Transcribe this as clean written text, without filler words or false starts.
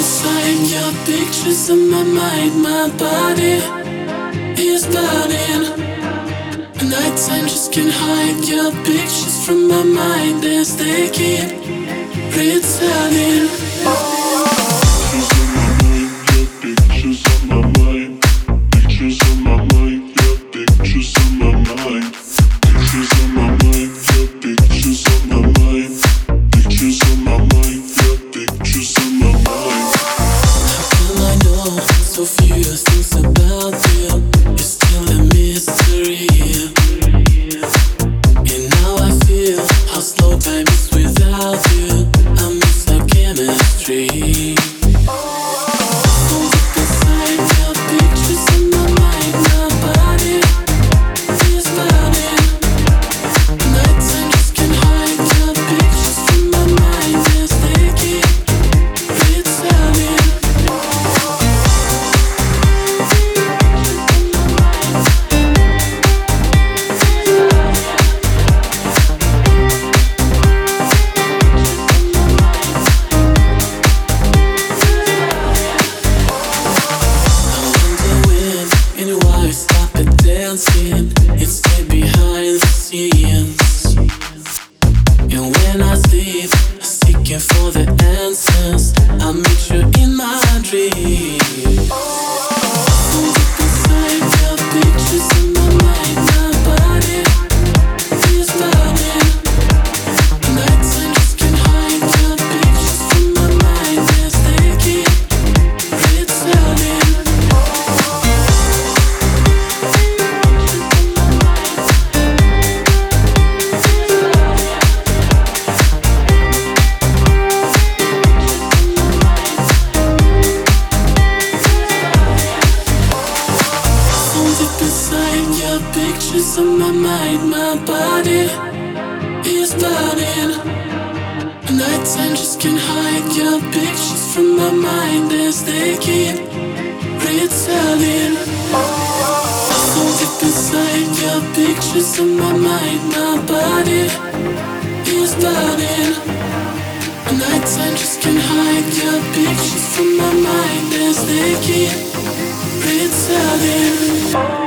beside your pictures in my mind. My body is burning. At nighttime just can't hide your pictures from my mind as they keep returning. Pictures on my mind, pictures on my mind, yeah, pictures on my mind, pictures on my mind, yeah, pictures on my mind, pictures on my mind, yeah, pictures on my mind. How come I know so few things about you? You're still a mystery. And now I feel how slow time is without you. I miss our chemistry. It stayed behind the scenes. And when I sleep, I'm seeking for the answers. I meet you in my dreams. Deep inside your pictures in my mind, my body is burning. Nighttime just can't hide your pictures from my mind as they keep returning. Beside your pictures in my mind, my body is burning. Nighttime just can't hide your pictures from my mind as they keep returning. So deep inside your pictures in my mind, my body is burning. Nighttime just can't hide your pictures from my mind as they keep returning.